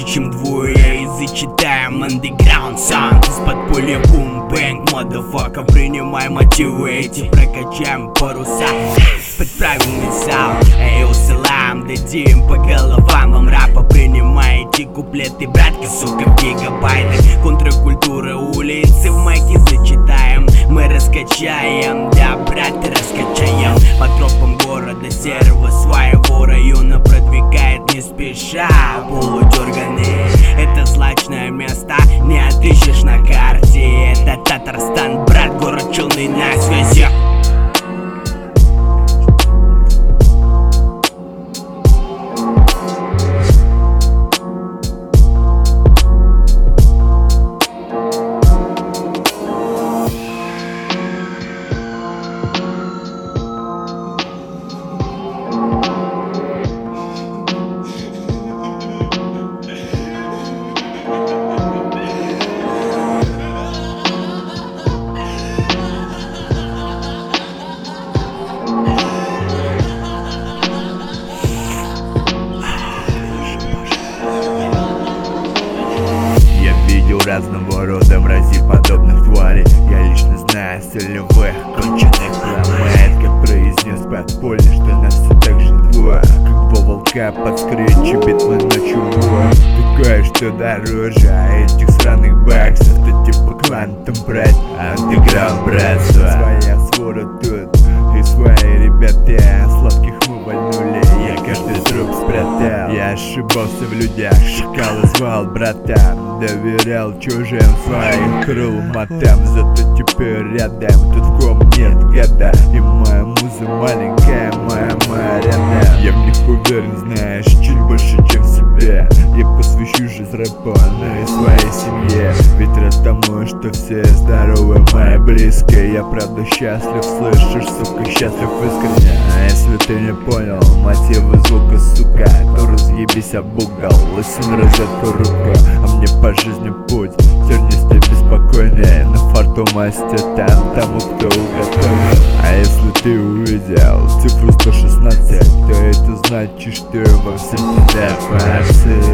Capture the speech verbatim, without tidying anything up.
чем двое, и зачитаем андеграунд саунд. Из подполья бум-бэнг, модерфака, принимай мотивы эти, прокачаем паруса под правильный саунд. Эй, усылаем, дадим по головам вам рэпа, принимаете куплеты, братка, сука, в гигабайтах. Контркультура улицы в майке зачитаем, мы раскачаем, да, брат, раскачаем. По тропам города серого своего района продвигает не спеша полудерганый. Это злачное место, не отыщешь на карте. Это Татарстан, брат, город Челны на связи. Разного рода мрази подобных тварей. Я лично знаю солевых конченых ломает, как произнес подполье, что нас все так же двое, как два волка под скретчем битвы ночью воя. Такое, что дороже этих сраных баксов, это типа Квантум, брат, андеграунд, братство. Своя свора тут и свои ребята, сладких мы вальнули, я каждый труп спрятал. Я ошибался в людях, шакала звал братан, доверял чужим своим крылматам. Зато теперь рядом, тут в ком нет года, и моя муза маленькая, моя марина. Я в них уверен, знаешь, чуть больше, чем в себе. Я посвящу жизнь рэпу, но и своей семье. Ведь рад тому, что все здоровы, мои близкие. Я правда счастлив, слышишь, сука, счастлив искренне. А если ты не понял мотивы звука, сука, то разъебись об угол и сунь розетку руку. А мне по жизни путь тернистый, беспокойный, на фарту мастер там тому, кто уготовил. А если ты увидел цифру сто шестнадцать, то это значит, что во всем пизда фарсы.